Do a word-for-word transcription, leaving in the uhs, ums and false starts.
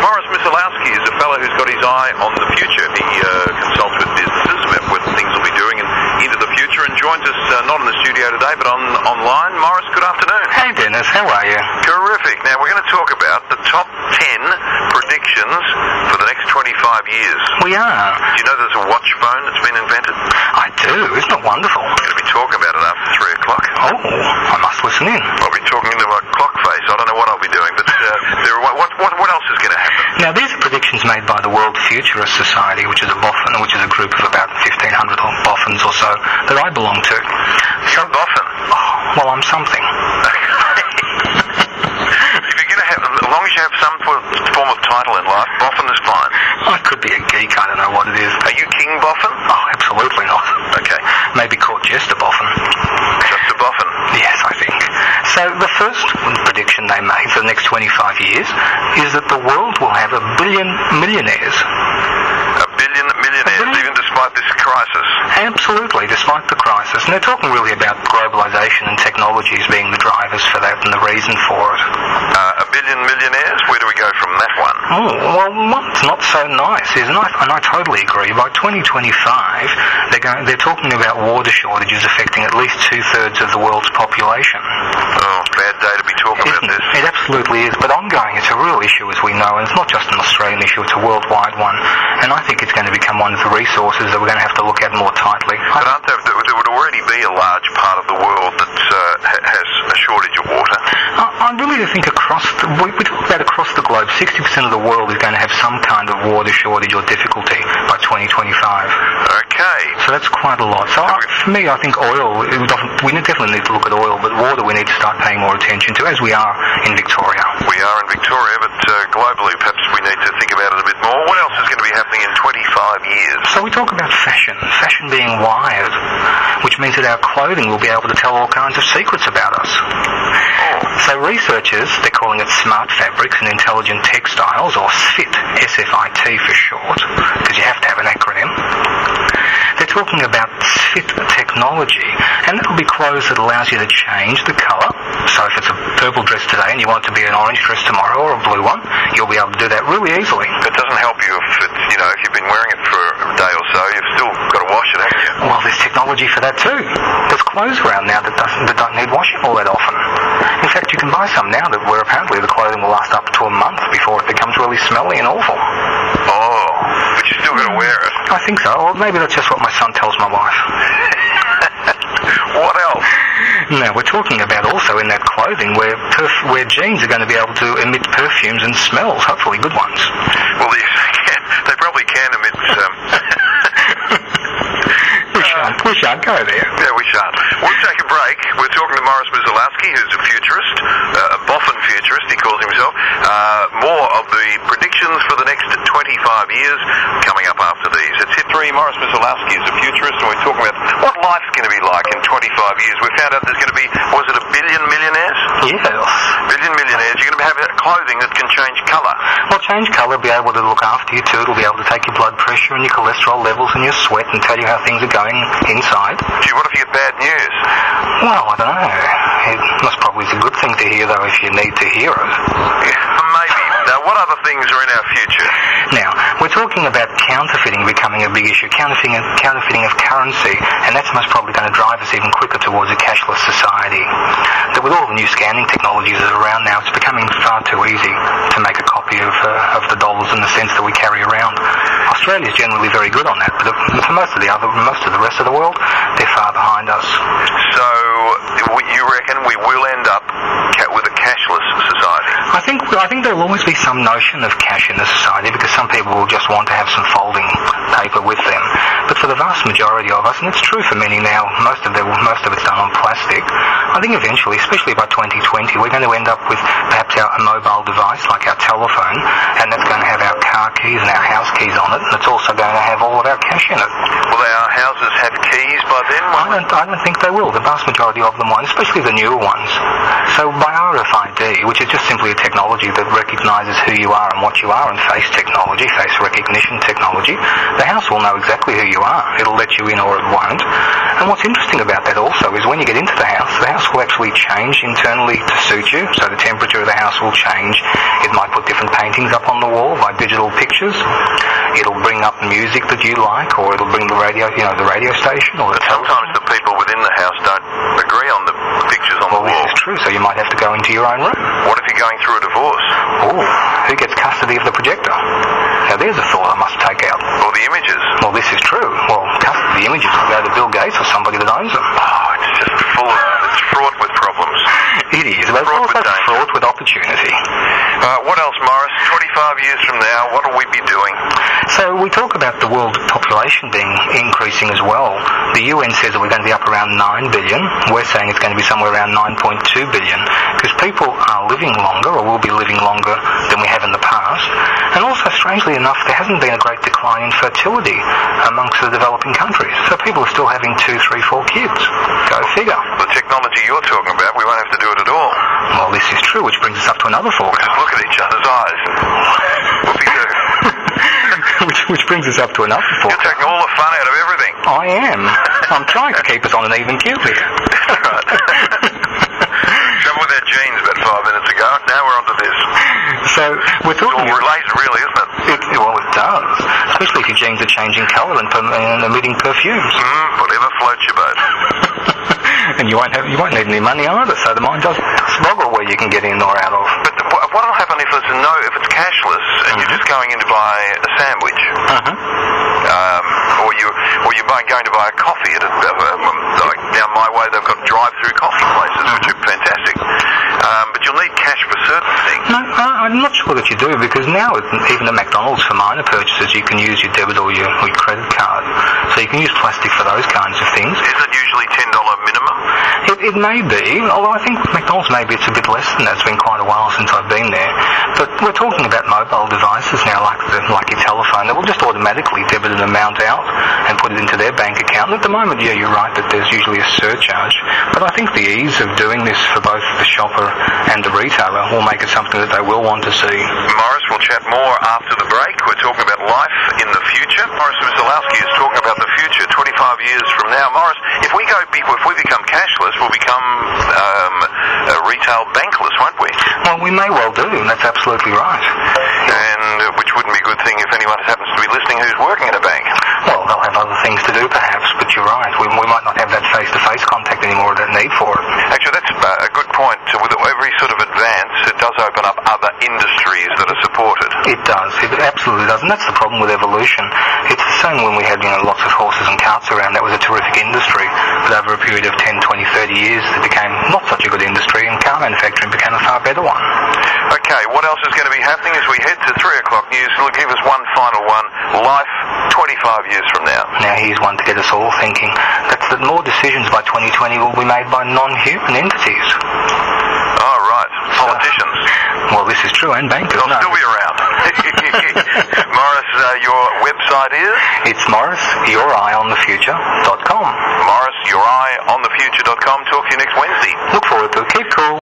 Morris Misalowski is a fellow who's got his eye on the future. He uh, consults with businesses about what things will be doing and into the future, and joins us uh, not in the studio today, but on online. Morris, good afternoon. Hey, Dennis. How are you? Terrific. Now, we're going to talk about the top ten predictions for the next twenty-five years. We are. Do you know there's a watch phone that's been invented? I do. Isn't it wonderful? We're going to be talking about it after three o'clock. Oh, I must listen in. I'll be talking into my clock face. I don't know what I'll be doing, but uh, there are, what, what, what else is going to happen? Now, these are predictions made by the World Futurist Society, which is a boffin, which is a group of about fifteen hundred boffins or so that I belong to. You're a boffin? Oh, well, I'm something. If you're going to have, as long as you have some form of title in life, boffin is fine. I could be a geek. I don't know what it is. Are you King Boffin? Oh, absolutely not. Okay. Maybe called Jester Boffin. Just a boffin? Yes, I think. So the first prediction they made for the next twenty-five years is that the world will have a billion millionaires. A billion millionaires, a billion? Even despite this crisis? Absolutely, despite the crisis. And they're talking really about globalization and technologies being the drivers for that and the reason for it. Uh, a billion millionaires? Where do we go from that one? Oh, well, one's not so nice, isn't it? And I totally agree. By twenty twenty-five, they're going, they're talking about water shortages affecting at least two-thirds of the world's population. Oh, bad day to be talking it, about this. It absolutely is, but ongoing, it's a real issue, as we know, and it's not just an Australian issue, it's a worldwide one. And I think it's going to become one of the resources that we're going to have to look at more tightly. But aren't there, there would already be a large part of the world that uh, ha- has a shortage of water? I, I really do think across the, we, we talk about across the globe, sixty percent of the world is going to have some kind of water shortage or difficulty by twenty twenty-five. Okay. So that's quite a lot. So I, for me, I think oil, it would often, we definitely need to look at oil, but water we need to start paying more attention to, as we are in Victoria. We are in Victoria, but uh, globally perhaps we need to think about it a bit more. What else is going to be happening in twenty-five years? So we talk about fashion, fashion being wired, which means that our clothing will be able to tell all kinds of secrets about us. Oh. So researchers, they're calling it smart fabrics and intelligent textiles, or SFIT, S F I T for short, because you have to have an acronym. They're talking about SFIT technology, and that'll be clothes that allows you to change the colour. So if it's a purple dress today and you want it to be an orange dress tomorrow or a blue one, you'll be able to do that really easily. It doesn't help you if it's, you know, if you've been wearing it for a day or so, you've still got to wash it, haven't you? Well, there's technology for that too. There's clothes around now that, doesn't, that don't need washing all that often. In fact, you can buy some now that where apparently the clothing will last up to a month before it becomes really smelly and awful. Oh, but you still got to wear it. I think so. Or maybe that's just what my son tells my wife. What else? Now, we're talking about also in that clothing where perf- where jeans are going to be able to emit perfumes and smells, hopefully good ones. Well, they, they probably can emit... Um, we, shan't, we shan't go there. Yeah, we shan't. We'll take a break. We're talking to Morris Misalowski, who's a futurist, uh, a boffin futurist, he calls himself. Uh, more of the predictions for the next twenty-five years coming up after these. It's hit three. Morris Misalowski is a futurist, and we're talking about what life's going to be like in twenty-five years. We found out there's going to be, was it a billion millionaires? Yes. Billion millionaires. You're going to have clothing that can change colour. Well, change colour, be able to look after you too. It'll be able to take your blood pressure and your cholesterol levels and your sweat and tell you how things are going inside. Gee, what if you get bad news? Well, I don't know. It must probably be a good thing to hear, though, if you need to hear it. Yeah, maybe. Now, what other things are in our future? Now, we're talking about counterfeiting becoming a big issue, counterfeiting, counterfeiting of currency, and that's most probably going to drive us even quicker towards a cashless society. That with all the new scanning technologies that are around now, it's becoming far too easy to make a copy of, uh, of the dollars in the cents that we carry around. Australia's generally very good on that, but for most of the other, most of the rest of the world, they're far behind us. So, you reckon we will end up with a cashless society? I think I think there'll always be some notion of cash in the society because some people will just want to have some folding paper with them. But for the vast majority of us, and it's true for many now, most of the, most of it's done on plastic. I think eventually, especially by twenty twenty, we're going to end up with perhaps our a mobile device like our telephone, and that's going to have our card car keys and our house keys on it, and it's also going to have all of our cash in it. Will our houses have keys by then? I don't, I don't think they will. The vast majority of them won't, especially the newer ones. So by R F I D, which is just simply a technology that recognises who you are and what you are, and face technology, face recognition technology, the house will know exactly who you are. It'll let you in or it won't. And what's interesting about that also is when you get into the house, the house will actually change internally to suit you. So the temperature of the house will change. It might put different paintings up on the wall by digital pictures. It'll bring up music that you like, or it'll bring the radio, you know, the radio station, or the Sometimes the people within the house don't agree on the pictures on well, the wall. This is true, so you might have to go into your own room. What if you're going through a divorce? Oh, who gets custody of the projector? Now there's a thought I must take out. Or the images? Well, this is true. Well, custody of the images will go to Bill Gates or somebody that owns them. Oh, it's just full of, it's fraught with problems. It is, but it's Fraught with also danger. fraught with opportunity. Uh, what else, Morris? twenty-five years from now, what will we be doing? So we talk about the world population being increasing as well. The U N says that we're going to be up around nine billion. We're saying it's going to be somewhere around nine point two billion because people are living longer or will be living longer than we have in the past. And also, strangely enough, there hasn't been a great decline in fertility amongst the developing countries. So people are still having two, three, four kids. Go figure. The technology you're talking about, we won't have to do it at all. Well, this is true, which brings us up to another We'll forecast. just look at each other's eyes and whoopie-doo. which, which brings us up to another You're forecast. taking all the fun out of everything. I am. I'm trying to keep us on an even keel here. Right. Trouble with our genes about five minutes ago. Now we're onto this. So we're It's all talking. related, really, isn't it? It, well, it does, especially if your genes are changing colour and, and emitting perfumes. Mm, whatever floats your boat. And you won't have, you won't need any money either. So the mind does smuggle where you can get in or out of. But the, what will happen if it's no, if it's cashless and you're just going in to buy a sandwich, Uh-huh. um, or you or you're buying, going to buy a coffee at a, um, like down my way, they've got drive-through coffee places, which are fantastic. Um, but you'll need cash for certain things. No, I, I'm not sure that you do because now it, even at McDonald's for minor purchases you can use your debit or your, or your credit card. So you can use plastic for those kinds of things. Is it usually ten dollars minimum? It, it may be, although I think with McDonald's maybe it's a bit less than that. It's been quite a while since I've been there. But we're talking about mobile devices now, like the, like your telephone, that will just automatically debit an amount out and put it into their bank account. And at the moment, yeah, you're right that there's usually a surcharge. But I think the ease of doing this for both the shopper and the retailer will make it something that they will want to see. Morris, we'll chat more after the break. We're talking about life in the future. Morris Mizalowski is talking about the future twenty-five years from now. Morris, if we go, if we become cashless, we'll become um, uh, retail bankless, won't we? Well, we may well do, and that's absolutely right. And uh, which wouldn't be a good thing if anyone happens to be listening who's working in a bank. Well, they'll have other things to do perhaps, but you're right. We, we might not have that face-to-face contact anymore, that need for it. Actually, that's uh, a good point. So with every sort of advance, it does open up other industries that are supported. It does. It absolutely does. And that's the problem with evolution. It's the same when we had, you know, lots of horses and carts around. That was a terrific industry. But over a period of ten, twenty, thirty years, it became not such a good industry, and car manufacturing became a far better one. Okay, what else is going to be happening as we head to three o'clock news? We'll give us one final one. Life twenty-five years from now. Now here's one to get us all thinking. That's that more decisions by twenty twenty will be made by non-human entities. Oh, right. Politicians. So, well, this is true, and bankers. They'll no. still be around. Morris, uh, your website is? It's morris your eye on the future dot com. morris your eye on the future dot com. Talk to you next Wednesday. Look forward to it. Keep cool.